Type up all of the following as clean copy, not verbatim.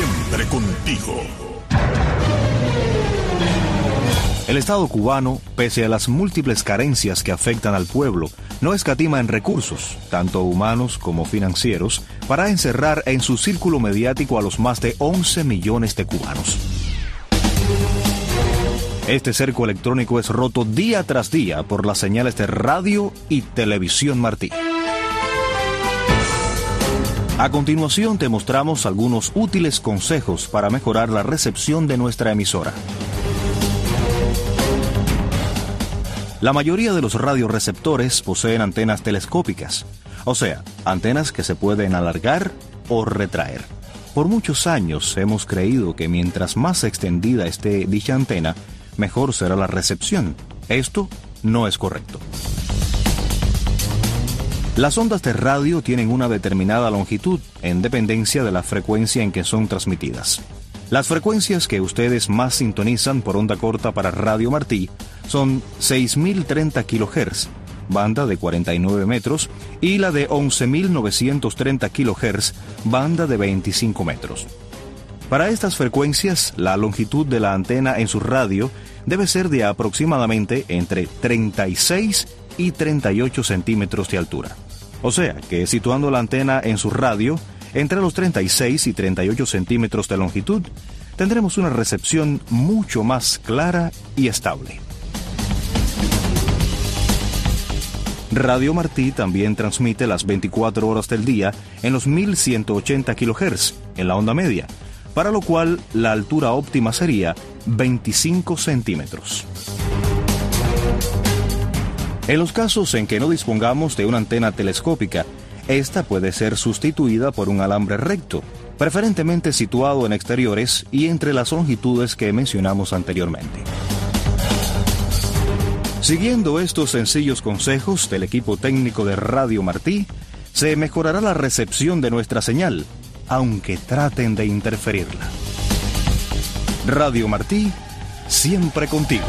Siempre contigo. El Estado cubano, pese a las múltiples carencias que afectan al pueblo, no escatima en recursos, tanto humanos como financieros, para encerrar en su círculo mediático a los más de 11 millones de cubanos. Este cerco electrónico es roto día tras día por las señales de radio y televisión Martí. A continuación te mostramos algunos útiles consejos para mejorar la recepción de nuestra emisora. La mayoría de los radioreceptores poseen antenas telescópicas, o sea, antenas que se pueden alargar o retraer. Por muchos años hemos creído que mientras más extendida esté dicha antena, mejor será la recepción. Esto no es correcto. Las ondas de radio tienen una determinada longitud en dependencia de la frecuencia en que son transmitidas. Las frecuencias que ustedes más sintonizan por onda corta para Radio Martí son 6.030 kHz, banda de 49 metros, y la de 11.930 kHz, banda de 25 metros. Para estas frecuencias, la longitud de la antena en su radio debe ser de aproximadamente entre 36 y 38 centímetros de altura. O sea, que situando la antena en su radio, entre los 36 y 38 centímetros de longitud, tendremos una recepción mucho más clara y estable. Radio Martí también transmite las 24 horas del día en los 1180 kHz, en la onda media, para lo cual la altura óptima sería 25 centímetros. En los casos en que no dispongamos de una antena telescópica, esta puede ser sustituida por un alambre recto, preferentemente situado en exteriores y entre las longitudes que mencionamos anteriormente. Siguiendo estos sencillos consejos del equipo técnico de Radio Martí, se mejorará la recepción de nuestra señal, aunque traten de interferirla. Radio Martí, siempre contigo.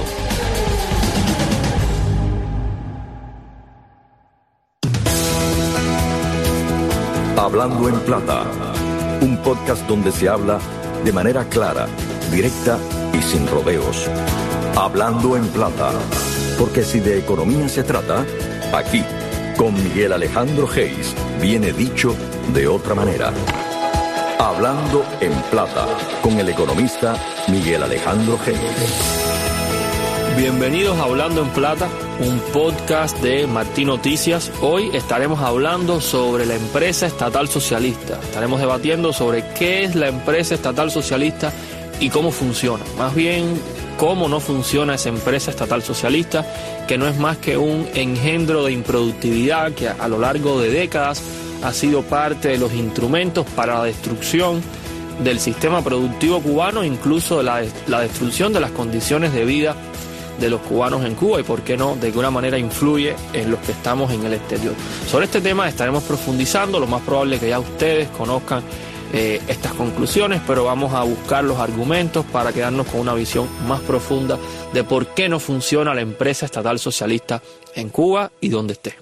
Hablando en Plata, un podcast donde se habla de manera clara, directa y sin rodeos. Hablando en Plata, porque si de economía se trata, aquí, con Miguel Alejandro Geis, viene dicho de otra manera. Hablando en Plata, con el economista Miguel Alejandro Geis. Bienvenidos a Hablando en Plata, un podcast de Martí Noticias. Hoy estaremos hablando sobre la empresa estatal socialista. Estaremos debatiendo sobre qué es la empresa estatal socialista y cómo funciona. Más bien, cómo no funciona esa empresa estatal socialista, que no es más que un engendro de improductividad que a lo largo de décadas ha sido parte de los instrumentos para la destrucción del sistema productivo cubano, incluso de la destrucción de las condiciones de vida de los cubanos en Cuba y, por qué no, de alguna manera influye en los que estamos en el exterior. Sobre este tema estaremos profundizando. Lo más probable es que ya ustedes conozcan estas conclusiones, pero vamos a buscar los argumentos para quedarnos con una visión más profunda de por qué no funciona la empresa estatal socialista en Cuba y donde esté.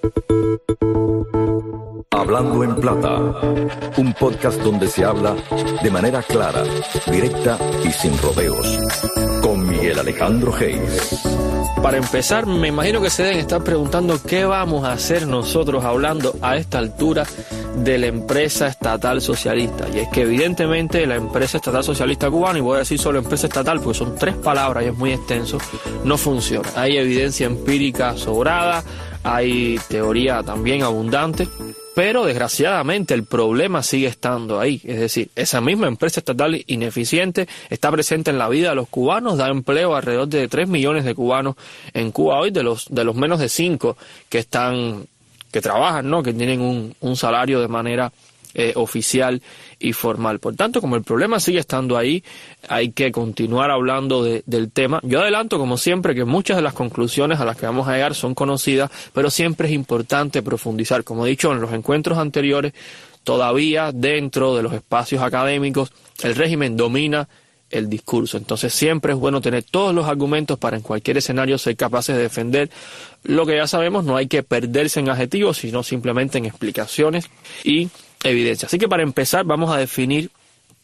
Hablando en Plata, un podcast donde se habla de manera clara, directa y sin rodeos, con Miguel Alejandro Geis. Para empezar, me imagino que se deben estar preguntando qué vamos a hacer nosotros hablando a esta altura de la empresa estatal socialista. Y es que evidentemente la empresa estatal socialista cubana, y voy a decir solo empresa estatal porque son 3 palabras y es muy extenso, no funciona. Hay evidencia empírica sobrada, hay teoría también abundante, pero desgraciadamente el problema sigue estando ahí. Es decir, esa misma empresa estatal ineficiente está presente en la vida de los cubanos, da empleo a alrededor de 3 millones de cubanos en Cuba hoy, de los menos de 5 que trabajan, ¿no? Que tienen un salario de manera oficial y formal. Por tanto, como el problema sigue estando ahí, hay que continuar hablando del tema. Yo adelanto, como siempre, que muchas de las conclusiones a las que vamos a llegar son conocidas, pero siempre es importante profundizar. Como he dicho en los encuentros anteriores, todavía dentro de los espacios académicos, el régimen domina el discurso. Entonces siempre es bueno tener todos los argumentos para en cualquier escenario ser capaces de defender lo que ya sabemos. No hay que perderse en adjetivos, sino simplemente en explicaciones y evidencia. Así que para empezar vamos a definir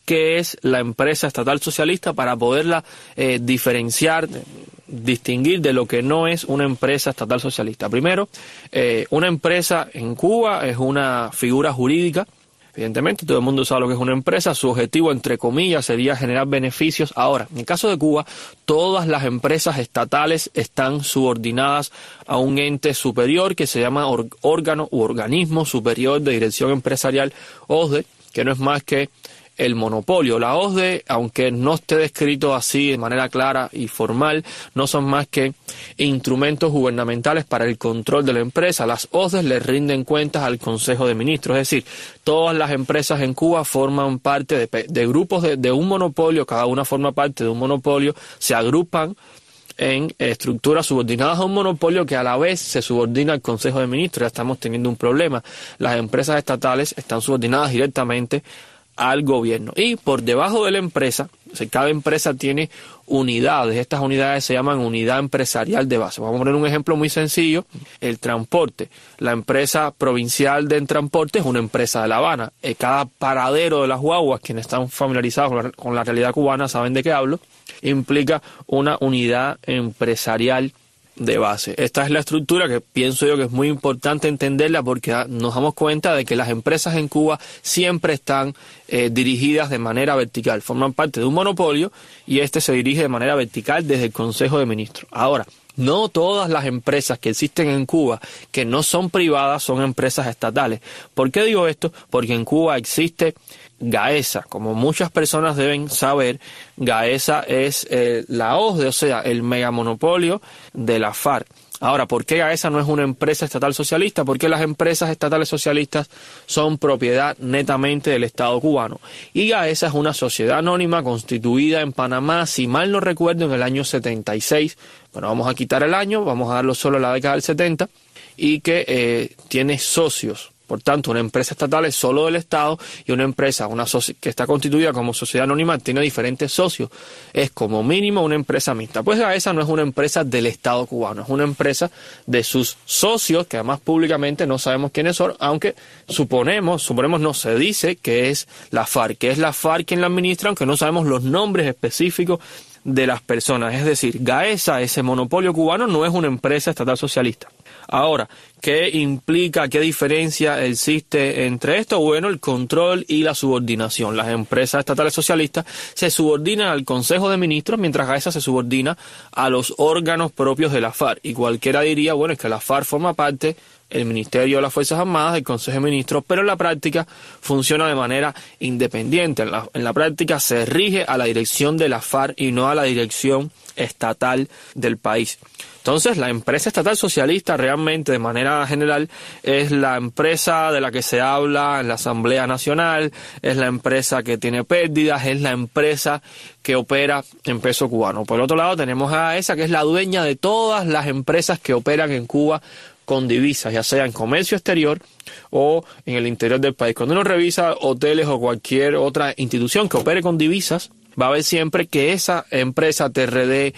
qué es la empresa estatal socialista para poderla diferenciar, distinguir de lo que no es una empresa estatal socialista. Primero, una empresa en Cuba es una figura jurídica. Evidentemente, todo el mundo sabe lo que es una empresa. Su objetivo, entre comillas, sería generar beneficios. Ahora, en el caso de Cuba, todas las empresas estatales están subordinadas a un ente superior que se llama órgano u organismo superior de dirección empresarial, OSDE, que no es más que el monopolio. La OSDE, aunque no esté descrito así de manera clara y formal, no son más que instrumentos gubernamentales para el control de la empresa. Las OSDE le rinden cuentas al Consejo de Ministros, es decir, todas las empresas en Cuba forman parte de grupos de un monopolio, cada una forma parte de un monopolio, se agrupan en estructuras subordinadas a un monopolio que a la vez se subordina al Consejo de Ministros. Ya estamos teniendo un problema. Las empresas estatales están subordinadas directamente al gobierno. Y por debajo de la empresa, cada empresa tiene unidades. Estas unidades se llaman unidad empresarial de base. Vamos a poner un ejemplo muy sencillo. El transporte. La empresa provincial del transporte es una empresa de La Habana. Cada paradero de las guaguas, quienes están familiarizados con la realidad cubana saben de qué hablo, implica una unidad empresarial de base. Esta es la estructura que pienso yo que es muy importante entenderla, porque nos damos cuenta de que las empresas en Cuba siempre están dirigidas de manera vertical, forman parte de un monopolio y este se dirige de manera vertical desde el Consejo de Ministros. Ahora, no todas las empresas que existen en Cuba que no son privadas son empresas estatales. ¿Por qué digo esto? Porque en Cuba existe GAESA. Como muchas personas deben saber, GAESA es la OSDE, o sea, el megamonopolio de la FARC. Ahora, ¿por qué GAESA no es una empresa estatal socialista? Porque las empresas estatales socialistas son propiedad netamente del Estado cubano. Y GAESA es una sociedad anónima constituida en Panamá, si mal no recuerdo, en el año 76. Bueno, vamos a quitar el año, vamos a darlo solo a la década del 70, y que tiene socios. Por tanto, una empresa estatal es solo del Estado y una empresa que está constituida como sociedad anónima tiene diferentes socios. Es como mínimo una empresa mixta. Pues GAESA no es una empresa del Estado cubano, es una empresa de sus socios, que además públicamente no sabemos quiénes son, aunque suponemos no se dice que es la FARC, que es la FARC quien la administra, aunque no sabemos los nombres específicos de las personas. Es decir, GAESA, ese monopolio cubano, no es una empresa estatal socialista. Ahora, ¿qué implica, qué diferencia existe entre esto? Bueno, el control y la subordinación. Las empresas estatales socialistas se subordinan al Consejo de Ministros, mientras GAESA se subordina a los órganos propios de la FARC. Y cualquiera diría, bueno, es que la FARC forma parte el Ministerio de las Fuerzas Armadas, del Consejo de Ministros, pero en la práctica funciona de manera independiente. En la práctica se rige a la dirección de la FARC y no a la dirección estatal del país. Entonces, la empresa estatal socialista realmente, de manera general, es la empresa de la que se habla en la Asamblea Nacional, es la empresa que tiene pérdidas, es la empresa que opera en peso cubano. Por el otro lado, tenemos a GAESA, que es la dueña de todas las empresas que operan en Cuba con divisas, ya sea en comercio exterior o en el interior del país. Cuando uno revisa hoteles o cualquier otra institución que opere con divisas, va a ver siempre que esa empresa, TRD,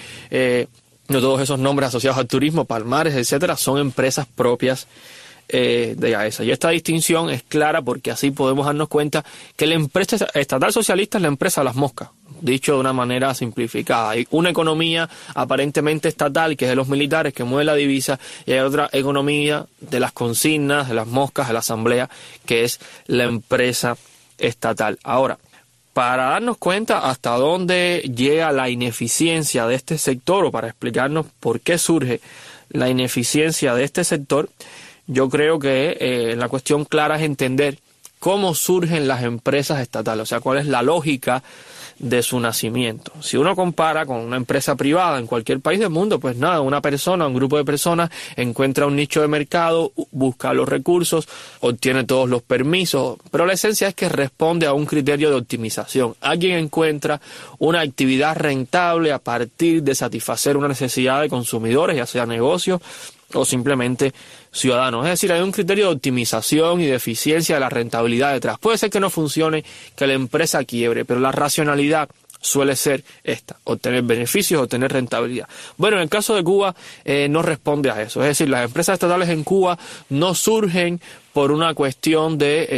no todos esos nombres asociados al turismo, Palmares, etcétera, son empresas propias de GAESA. Y esta distinción es clara porque así podemos darnos cuenta que la empresa estatal socialista es la empresa de las moscas, dicho de una manera simplificada. Hay una economía aparentemente estatal, que es de los militares, que mueve la divisa, y hay otra economía de las consignas, de las moscas, de la asamblea, que es la empresa estatal. Ahora, para darnos cuenta hasta dónde llega la ineficiencia de este sector, o para explicarnos por qué surge la ineficiencia de este sector, yo creo que la cuestión clara es entender cómo surgen las empresas estatales, o sea, cuál es la lógica de su nacimiento. Si uno compara con una empresa privada en cualquier país del mundo, pues nada, una persona, un grupo de personas encuentra un nicho de mercado, busca los recursos, obtiene todos los permisos, pero la esencia es que responde a un criterio de optimización. Alguien encuentra una actividad rentable a partir de satisfacer una necesidad de consumidores, ya sea negocios o simplemente ciudadanos. Es decir, hay un criterio de optimización y de eficiencia de la rentabilidad detrás. Puede ser que no funcione, que la empresa quiebre, pero la racionalidad suele ser esta: obtener beneficios, obtener rentabilidad. Bueno, en el caso de Cuba no responde a eso. Es decir, las empresas estatales en Cuba no surgen por una cuestión de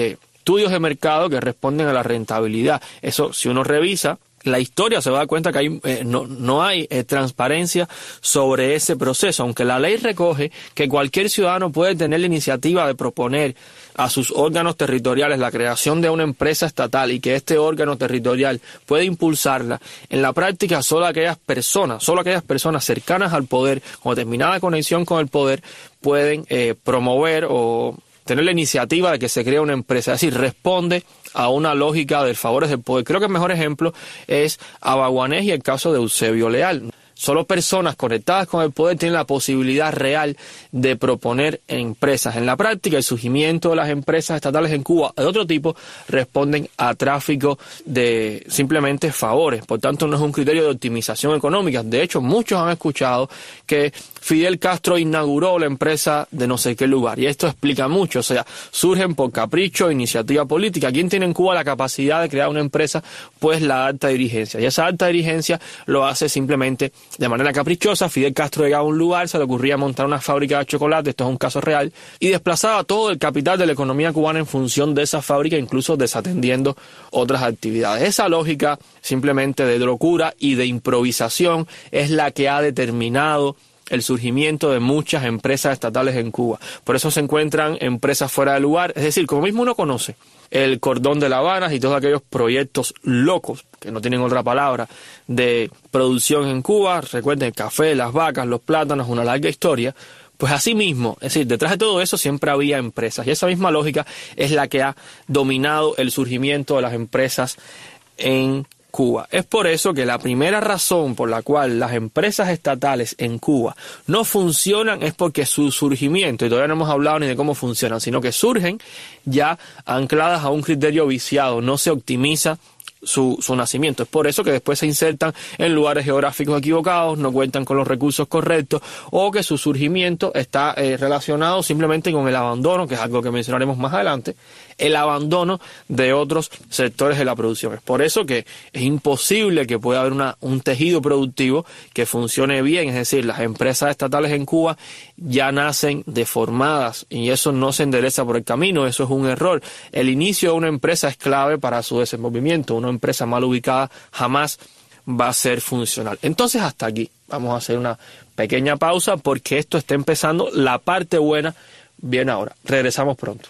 estudios de mercado que responden a la rentabilidad. Eso, si uno revisa la historia, se va a dar cuenta que no hay transparencia sobre ese proceso, aunque la ley recoge que cualquier ciudadano puede tener la iniciativa de proponer a sus órganos territoriales la creación de una empresa estatal y que este órgano territorial puede impulsarla. En la práctica, solo aquellas personas cercanas al poder, con determinada conexión con el poder, pueden promover o tener la iniciativa de que se cree una empresa. Es decir, responde a una lógica de favores del poder. Creo que el mejor ejemplo es Abaguanés y el caso de Eusebio Leal. Solo personas conectadas con el poder tienen la posibilidad real de proponer empresas. En la práctica, el surgimiento de las empresas estatales en Cuba de otro tipo responden a tráfico de simplemente favores. Por tanto, no es un criterio de optimización económica. De hecho, muchos han escuchado que Fidel Castro inauguró la empresa de no sé qué lugar. Y esto explica mucho. O sea, surgen por capricho, iniciativa política. ¿Quién tiene en Cuba la capacidad de crear una empresa? Pues la alta dirigencia. Y esa alta dirigencia lo hace simplemente de manera caprichosa. Fidel Castro llegaba a un lugar, se le ocurría montar una fábrica de chocolate, esto es un caso real, y desplazaba todo el capital de la economía cubana en función de esa fábrica, incluso desatendiendo otras actividades. Esa lógica simplemente de locura y de improvisación es la que ha determinado el surgimiento de muchas empresas estatales en Cuba. Por eso se encuentran empresas fuera de lugar, es decir, como mismo uno conoce el Cordón de La Habana y todos aquellos proyectos locos, que no tienen otra palabra, de producción en Cuba. Recuerden el café, las vacas, los plátanos, una larga historia. Pues así mismo, es decir, detrás de todo eso siempre había empresas. Y esa misma lógica es la que ha dominado el surgimiento de las empresas en Cuba. Es por eso que la primera razón por la cual las empresas estatales en Cuba no funcionan es porque su surgimiento, y todavía no hemos hablado ni de cómo funcionan, sino que surgen ya ancladas a un criterio viciado, no se optimiza su nacimiento. Es por eso que después se insertan en lugares geográficos equivocados, no cuentan con los recursos correctos, o que su surgimiento está relacionado simplemente con el abandono, que es algo que mencionaremos más adelante, el abandono de otros sectores de la producción. Es por eso que es imposible que pueda haber un tejido productivo que funcione bien, es decir, las empresas estatales en Cuba ya nacen deformadas y eso no se endereza por el camino, eso es un error. El inicio de una empresa es clave para su desenvolvimiento. Una empresa mal ubicada jamás va a ser funcional. Entonces, hasta aquí vamos a hacer una pequeña pausa porque esto está empezando. La parte buena viene ahora. Regresamos pronto.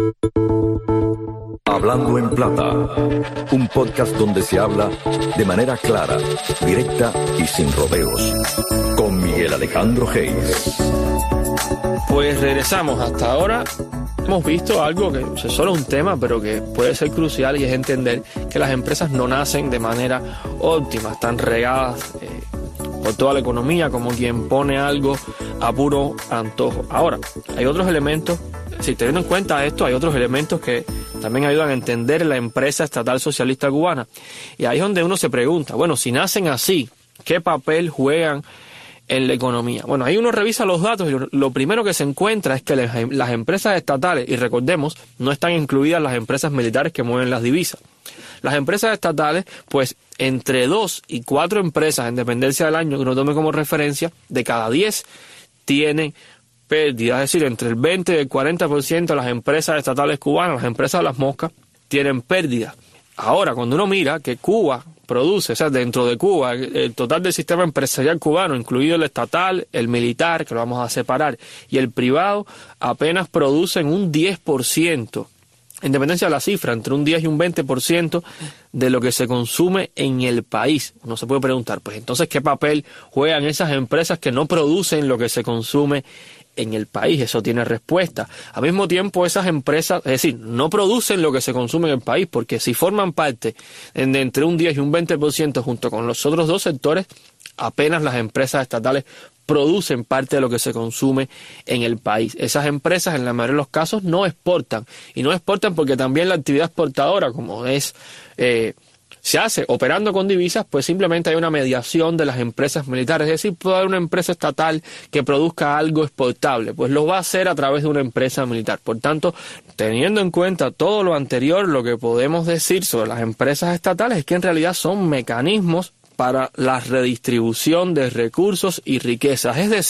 Hablando en Plata, un podcast donde se habla de manera clara, directa y sin rodeos, con Miguel Alejandro Hayes. Pues regresamos. Hasta ahora hemos visto algo que es solo un tema, pero que puede ser crucial, y es entender que las empresas no nacen de manera óptima, están regadas por toda la economía como quien pone algo a puro antojo. Ahora, hay otros elementos, si teniendo en cuenta esto, hay otros elementos que también ayudan a entender la empresa estatal socialista cubana. Y ahí es donde uno se pregunta, bueno, si nacen así, ¿qué papel juegan en la economía? Bueno, ahí uno revisa los datos y lo primero que se encuentra es que las empresas estatales, y recordemos, no están incluidas las empresas militares que mueven las divisas. Las empresas estatales, pues entre 2 y 4 empresas en dependencia del año que uno tome como referencia, de cada 10 tienen pérdidas, es decir, entre el 20 y el 40% de las empresas estatales cubanas, las empresas de las moscas, tienen pérdidas. Ahora, cuando uno mira que Cuba produce, o sea, dentro de Cuba, el total del sistema empresarial cubano, incluido el estatal, el militar, que lo vamos a separar, y el privado, apenas producen un 10%, en dependencia de la cifra, entre un 10 y un 20% de lo que se consume en el país. Uno se puede preguntar, pues entonces, ¿qué papel juegan esas empresas que no producen lo que se consume en el país? Eso tiene respuesta. Al mismo tiempo, esas empresas, es decir, no producen lo que se consume en el país, porque si forman parte de entre un 10 y un 20% junto con los otros dos sectores, apenas las empresas estatales producen parte de lo que se consume en el país. Esas empresas, en la mayoría de los casos, no exportan. Y no exportan porque también la actividad exportadora, como se hace operando con divisas, pues simplemente hay una mediación de las empresas militares. Es decir, puede haber una empresa estatal que produzca algo exportable, pues lo va a hacer a través de una empresa militar. Por tanto, teniendo en cuenta todo lo anterior, lo que podemos decir sobre las empresas estatales es que en realidad son mecanismos para la redistribución de recursos y riquezas. Es decir,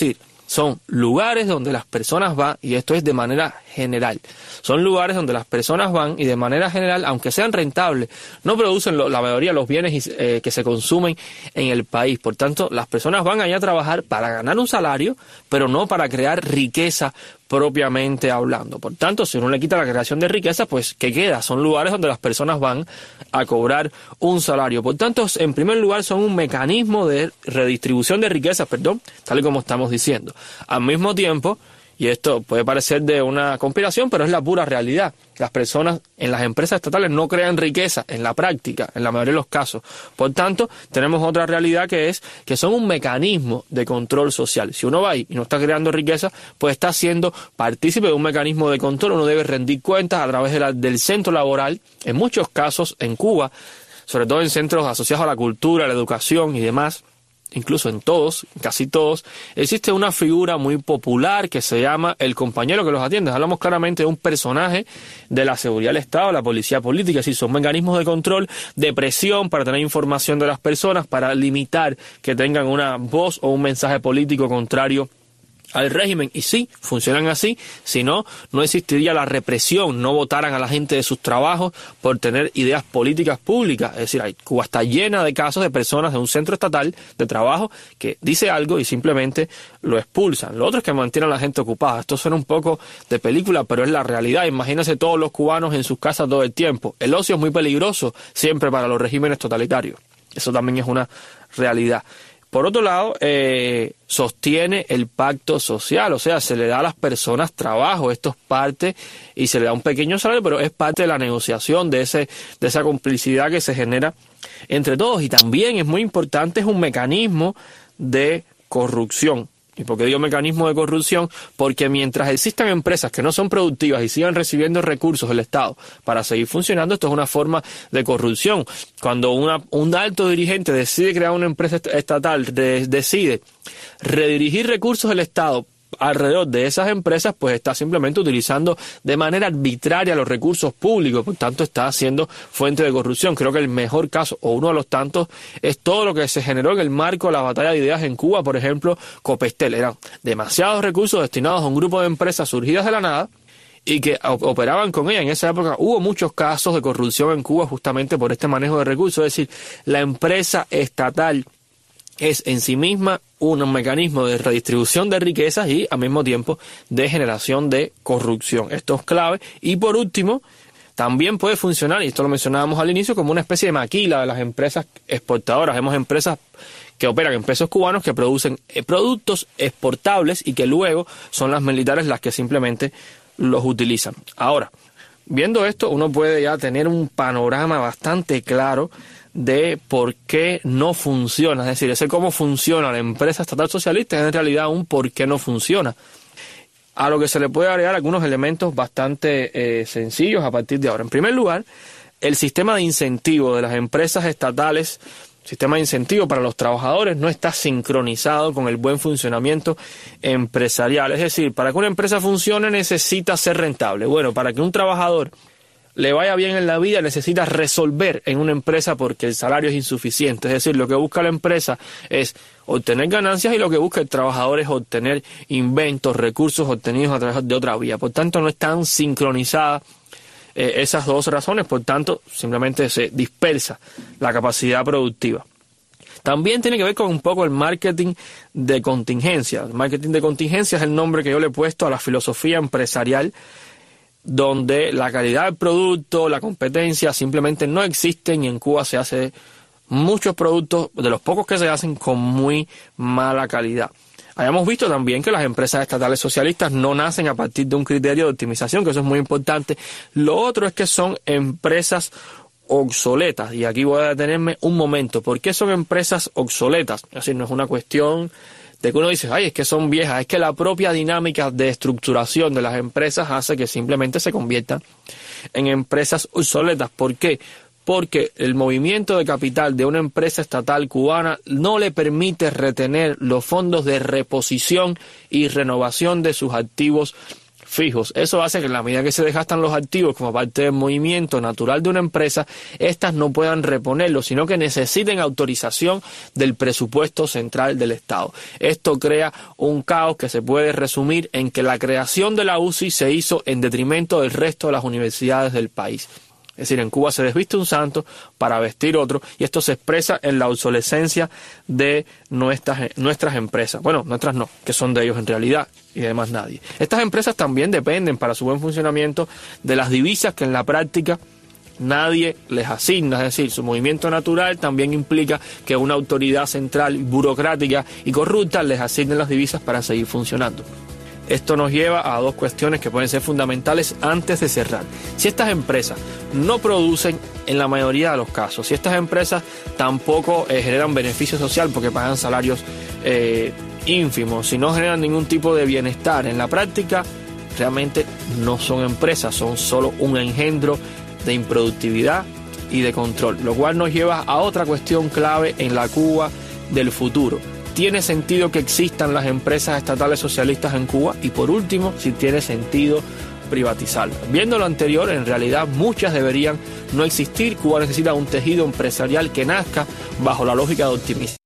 son lugares donde las personas van, y esto es de manera general, son lugares donde las personas van y de manera general, aunque sean rentables, no producen la mayoría de los bienes que se consumen en el país. Por tanto, las personas van allá a trabajar para ganar un salario, pero no para crear riqueza propiamente hablando. Por tanto, si uno le quita la creación de riqueza, pues ¿qué queda? Son lugares donde las personas van a cobrar un salario. Por tanto, en primer lugar, son un mecanismo de redistribución de riquezas, tal y como estamos diciendo. Al mismo tiempo, y esto puede parecer de una conspiración, pero es la pura realidad, las personas en las empresas estatales no crean riqueza en la práctica, en la mayoría de los casos. Por tanto, tenemos otra realidad que es que son un mecanismo de control social. Si uno va ahí y no está creando riqueza, pues está siendo partícipe de un mecanismo de control. Uno debe rendir cuentas a través del centro laboral. En muchos casos, en Cuba, sobre todo en centros asociados a la cultura, la educación y demás, incluso en todos, casi todos, existe una figura muy popular que se llama el compañero que los atiende. Hablamos claramente de un personaje de la seguridad del Estado, la policía política, es decir, son mecanismos de control, de presión para tener información de las personas, para limitar que tengan una voz o un mensaje político contrario al régimen. Y sí, funcionan así, si no, no existiría la represión, no votaran a la gente de sus trabajos por tener ideas políticas públicas. Es decir, Cuba está llena de casos de personas de un centro estatal de trabajo que dice algo y simplemente lo expulsan. Lo otro es que mantienen a la gente ocupada. Esto suena un poco de película, pero es la realidad. Imagínense todos los cubanos en sus casas todo el tiempo. El ocio es muy peligroso siempre para los regímenes totalitarios. Eso también es una realidad. Por otro lado, sostiene el pacto social, o sea, se le da a las personas trabajo, esto es parte, y se le da un pequeño salario, pero es parte de la negociación, de esa complicidad que se genera entre todos. Y también es muy importante, es un mecanismo de corrupción. ¿Y por qué digo mecanismo de corrupción? Porque mientras existan empresas que no son productivas y sigan recibiendo recursos del Estado para seguir funcionando, esto es una forma de corrupción. Cuando un alto dirigente decide crear una empresa estatal, decide redirigir recursos del Estado alrededor de esas empresas, pues está simplemente utilizando de manera arbitraria los recursos públicos, por tanto está siendo fuente de corrupción. Creo que el mejor caso, o uno de los tantos, es todo lo que se generó en el marco de la batalla de ideas en Cuba. Por ejemplo, Copestel, eran demasiados recursos destinados a un grupo de empresas surgidas de la nada y que operaban con ella. En esa época hubo muchos casos de corrupción en Cuba justamente por este manejo de recursos, es decir, la empresa estatal es en sí misma un mecanismo de redistribución de riquezas y al mismo tiempo de generación de corrupción. Esto es clave. Y por último, también puede funcionar, y esto lo mencionábamos al inicio, como una especie de maquila de las empresas exportadoras. Vemos empresas que operan en pesos cubanos que producen productos exportables y que luego son las militares las que simplemente los utilizan. Ahora, viendo esto, uno puede ya tener un panorama bastante claro de por qué no funciona. Es decir, ese cómo funciona la empresa estatal socialista es en realidad un por qué no funciona. A lo que se le puede agregar algunos elementos bastante sencillos a partir de ahora. En primer lugar, el sistema de incentivo de las empresas estatales, sistema de incentivo para los trabajadores, no está sincronizado con el buen funcionamiento empresarial. Es decir, para que una empresa funcione necesita ser rentable. Bueno, para que un trabajador le vaya bien en la vida, necesita resolver en una empresa porque el salario es insuficiente. Es decir, lo que busca la empresa es obtener ganancias y lo que busca el trabajador es obtener inventos, recursos obtenidos a través de otra vía. Por tanto, no están sincronizadas esas dos razones, por tanto, simplemente se dispersa la capacidad productiva. También tiene que ver con un poco el marketing de contingencia. El marketing de contingencia es el nombre que yo le he puesto a la filosofía empresarial, donde la calidad del producto, la competencia simplemente no existen, y en Cuba se hace muchos productos, de los pocos que se hacen, con muy mala calidad. Hayamos visto también que las empresas estatales socialistas no nacen a partir de un criterio de optimización, que eso es muy importante. Lo otro es que son empresas obsoletas, y aquí voy a detenerme un momento. ¿Por qué son empresas obsoletas? Es decir, no es una cuestión de que uno dice, ay, es que son viejas, es que la propia dinámica de estructuración de las empresas hace que simplemente se conviertan en empresas obsoletas. ¿Por qué? Porque el movimiento de capital de una empresa estatal cubana no le permite retener los fondos de reposición y renovación de sus activos fijos. Eso hace que en la medida que se desgastan los activos como parte del movimiento natural de una empresa, estas no puedan reponerlos, sino que necesiten autorización del presupuesto central del Estado. Esto crea un caos que se puede resumir en que la creación de la UCI se hizo en detrimento del resto de las universidades del país. Es decir, en Cuba se desviste un santo para vestir otro, y esto se expresa en la obsolescencia de nuestras empresas. Bueno, nuestras no, que son de ellos en realidad, y además nadie. Estas empresas también dependen para su buen funcionamiento de las divisas que en la práctica nadie les asigna. Es decir, su movimiento natural también implica que una autoridad central burocrática y corrupta les asigne las divisas para seguir funcionando. Esto nos lleva a dos cuestiones que pueden ser fundamentales antes de cerrar. Si estas empresas no producen en la mayoría de los casos, si estas empresas tampoco generan beneficio social porque pagan salarios ínfimos, si no generan ningún tipo de bienestar en la práctica, realmente no son empresas, son solo un engendro de improductividad y de control, lo cual nos lleva a otra cuestión clave en la Cuba del futuro. ¿Tiene sentido que existan las empresas estatales socialistas en Cuba? Y por último, si tiene sentido privatizarlas. Viendo lo anterior, en realidad muchas deberían no existir. Cuba necesita un tejido empresarial que nazca bajo la lógica de optimización,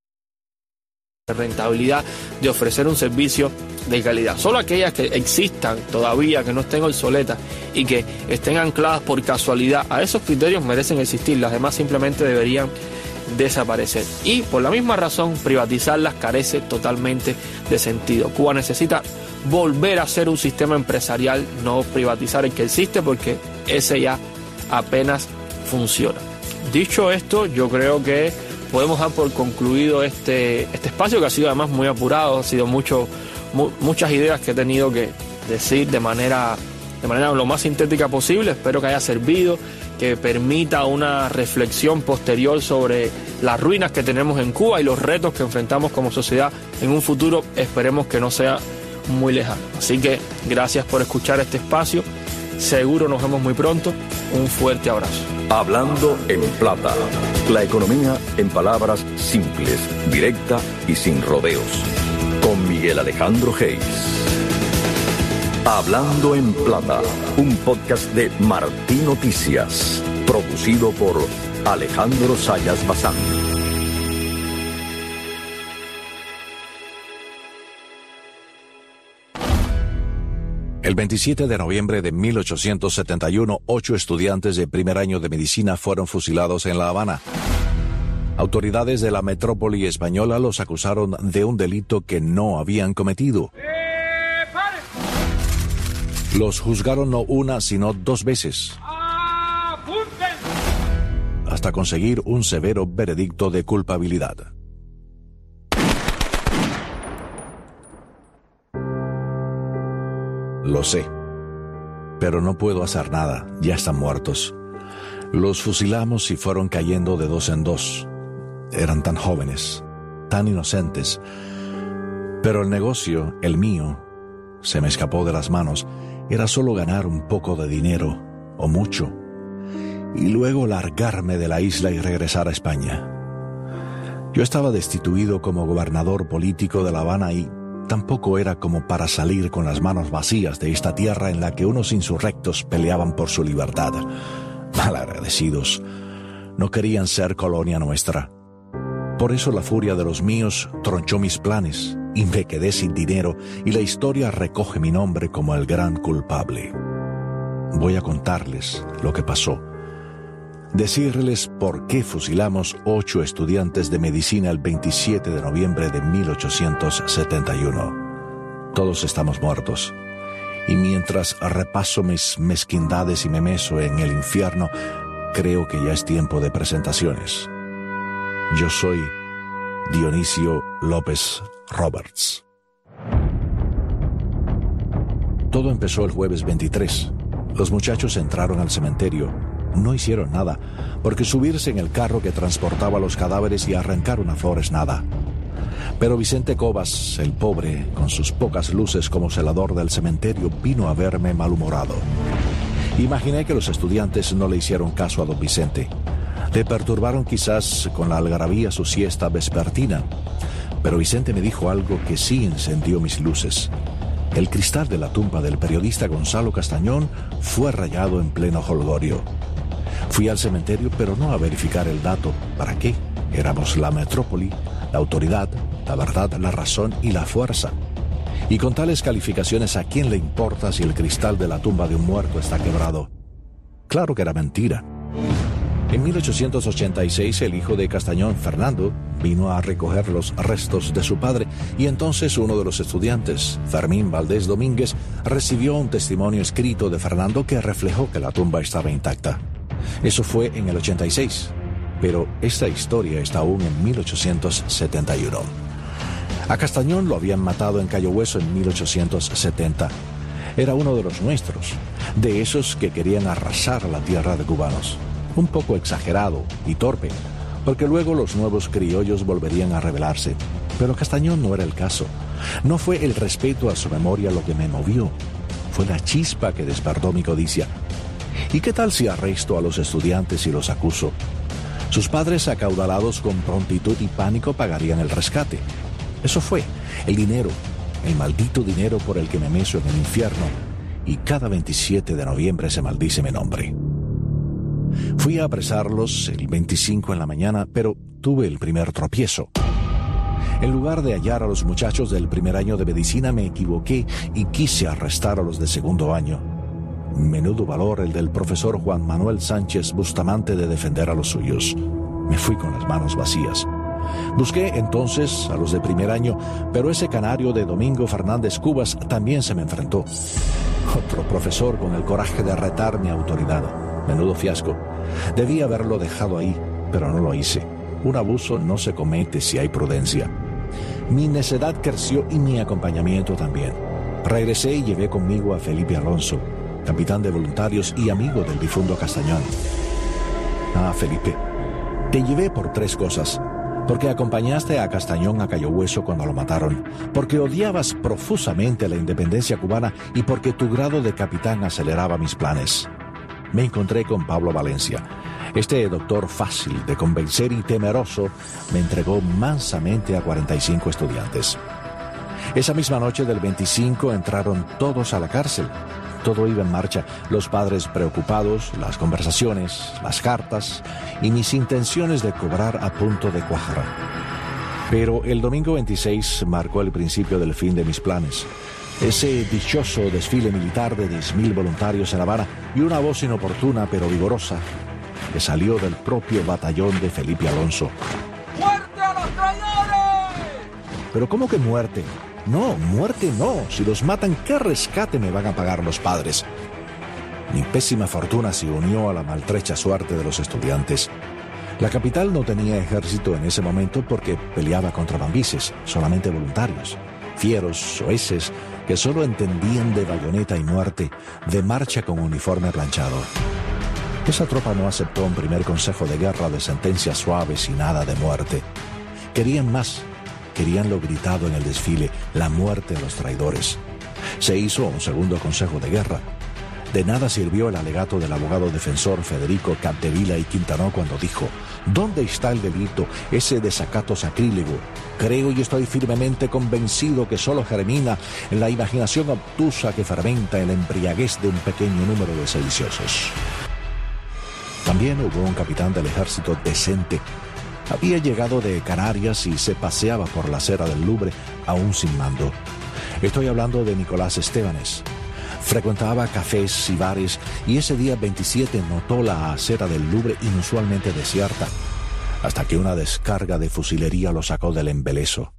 de rentabilidad, de ofrecer un servicio de calidad. Solo aquellas que existan todavía, que no estén obsoletas y que estén ancladas por casualidad a esos criterios merecen existir. Las demás simplemente deberían desaparecer, y por la misma razón privatizarlas carece totalmente de sentido. Cuba necesita volver a ser un sistema empresarial, no privatizar el que existe, porque ese ya apenas funciona. Dicho esto, yo creo que podemos dar por concluido este espacio, que ha sido además muy apurado, ha sido muchas ideas que he tenido que decir de manera lo más sintética posible. Espero que haya servido, que permita una reflexión posterior sobre las ruinas que tenemos en Cuba y los retos que enfrentamos como sociedad en un futuro, esperemos que no sea muy lejano. Así que gracias por escuchar este espacio, seguro nos vemos muy pronto, un fuerte abrazo. Hablando en plata, la economía en palabras simples, directa y sin rodeos, con Miguel Alejandro Hayes. Hablando en Plata, un podcast de Martí Noticias, producido por Alejandro Sayas Bazán. El 27 de noviembre de 1871, 8 estudiantes de primer año de medicina fueron fusilados en La Habana. Autoridades de la metrópoli española los acusaron de un delito que no habían cometido. Los juzgaron no una, sino 2 veces, hasta conseguir un severo veredicto de culpabilidad. Lo sé, pero no puedo hacer nada, ya están muertos. Los fusilamos y fueron cayendo de 2 en 2. Eran tan jóvenes, tan inocentes, pero el negocio, el mío, se me escapó de las manos. Era solo ganar un poco de dinero, o mucho, y luego largarme de la isla y regresar a España. Yo estaba destituido como gobernador político de La Habana y tampoco era como para salir con las manos vacías de esta tierra en la que unos insurrectos peleaban por su libertad. Malagradecidos, no querían ser colonia nuestra. Por eso la furia de los míos tronchó mis planes y me quedé sin dinero, y la historia recoge mi nombre como el gran culpable. Voy a contarles lo que pasó, decirles por qué fusilamos 8 estudiantes de medicina el 27 de noviembre de 1871. Todos estamos muertos, y mientras repaso mis mezquindades y me meso en el infierno, creo que ya es tiempo de presentaciones. Yo soy Dionisio López Roberts. Todo empezó el jueves 23. Los muchachos entraron al cementerio. No hicieron nada, porque subirse en el carro que transportaba los cadáveres y arrancar una flor es nada. Pero Vicente Cobas, el pobre, con sus pocas luces como celador del cementerio, vino a verme malhumorado. Imaginé que los estudiantes no le hicieron caso a don Vicente. Le perturbaron quizás con la algarabía su siesta vespertina, pero Vicente me dijo algo que sí encendió mis luces. El cristal de la tumba del periodista Gonzalo Castañón fue rayado en pleno jolgorio. Fui al cementerio, pero no a verificar el dato. ¿Para qué? Éramos la metrópoli, la autoridad, la verdad, la razón y la fuerza. Y con tales calificaciones, ¿a quién le importa si el cristal de la tumba de un muerto está quebrado? Claro que era mentira. En 1886, el hijo de Castañón, Fernando, vino a recoger los restos de su padre y entonces uno de los estudiantes, Fermín Valdés Domínguez, recibió un testimonio escrito de Fernando que reflejó que la tumba estaba intacta. Eso fue en el 86, pero esta historia está aún en 1871. A Castañón lo habían matado en Cayo Hueso en 1870. Era uno de los nuestros, de esos que querían arrasar la tierra de cubanos. Un poco exagerado y torpe, porque luego los nuevos criollos volverían a rebelarse. Pero Castañón no era el caso. No fue el respeto a su memoria lo que me movió, fue la chispa que despertó mi codicia. ¿Y qué tal si arresto a los estudiantes y los acuso? Sus padres, acaudalados con prontitud y pánico, pagarían el rescate. Eso fue, el dinero, el maldito dinero por el que me meso en el infierno, y cada 27 de noviembre se maldice mi nombre. Fui a apresarlos el 25 en la mañana, pero tuve el primer tropiezo. En lugar de hallar a los muchachos del primer año de medicina, me equivoqué y quise arrestar a los de segundo año. Menudo valor el del profesor Juan Manuel Sánchez Bustamante de defender a los suyos. Me fui con las manos vacías. Busqué entonces a los de primer año, pero ese canario de Domingo Fernández Cubas también se me enfrentó. Otro profesor con el coraje de retar mi autoridad. Menudo fiasco. Debí haberlo dejado ahí, pero no lo hice. Un abuso no se comete si hay prudencia. Mi necedad creció y mi acompañamiento también. Regresé y llevé conmigo a Felipe Alonso, capitán de voluntarios y amigo del difunto Castañón. Ah, Felipe, te llevé por 3 cosas. Porque acompañaste a Castañón a Cayo Hueso cuando lo mataron, porque odiabas profusamente la independencia cubana y porque tu grado de capitán aceleraba mis planes. Me encontré con Pablo Valencia. Este doctor fácil de convencer y temeroso me entregó mansamente a 45 estudiantes. Esa misma noche del 25 entraron todos a la cárcel. Todo iba en marcha, los padres preocupados, las conversaciones, las cartas y mis intenciones de cobrar a punto de cuajar. Pero el domingo 26 marcó el principio del fin de mis planes. Ese dichoso desfile militar de 10.000 voluntarios en La Habana y una voz inoportuna pero vigorosa que salió del propio batallón de Felipe Alonso. ¡Muerte a los traidores! ¿Pero cómo que muerte? No, muerte no. Si los matan, ¿qué rescate me van a pagar los padres? Mi pésima fortuna se unió a la maltrecha suerte de los estudiantes. La capital no tenía ejército en ese momento porque peleaba contra bambises, solamente voluntarios, fieros, soeces, que solo entendían de bayoneta y muerte, de marcha con uniforme planchado. Esa tropa no aceptó un primer consejo de guerra de sentencias suaves y nada de muerte. Querían más. Querían lo gritado en el desfile, la muerte de los traidores. Se hizo un segundo consejo de guerra. De nada sirvió el alegato del abogado defensor Federico Capdevila y Quintanó cuando dijo: ¿dónde está el delito, ese desacato sacrílego? Creo y estoy firmemente convencido que solo germina en la imaginación obtusa que fermenta en la embriaguez de un pequeño número de sediciosos. También hubo un capitán del ejército decente. Había llegado de Canarias y se paseaba por la acera del Louvre aún sin mando. Estoy hablando de Nicolás Estebanes. Frecuentaba cafés y bares y ese día 27 notó la acera del Louvre inusualmente desierta, hasta que una descarga de fusilería lo sacó del embeleso.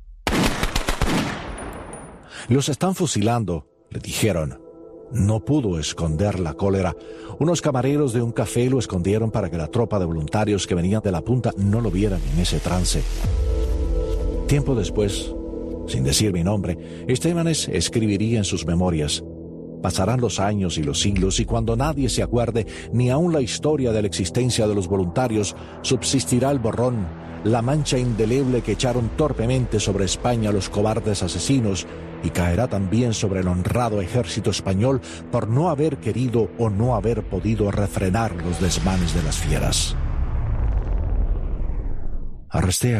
«Los están fusilando», le dijeron. No pudo esconder la cólera. Unos camareros de un café lo escondieron para que la tropa de voluntarios que venían de la punta no lo vieran en ese trance. Tiempo después, sin decir mi nombre, Estebanes escribiría en sus memorias: pasarán los años y los siglos y cuando nadie se acuerde, ni aun la historia de la existencia de los voluntarios, subsistirá el borrón, la mancha indeleble que echaron torpemente sobre España los cobardes asesinos, y caerá también sobre el honrado ejército español por no haber querido o no haber podido refrenar los desmanes de las fieras. Arresté a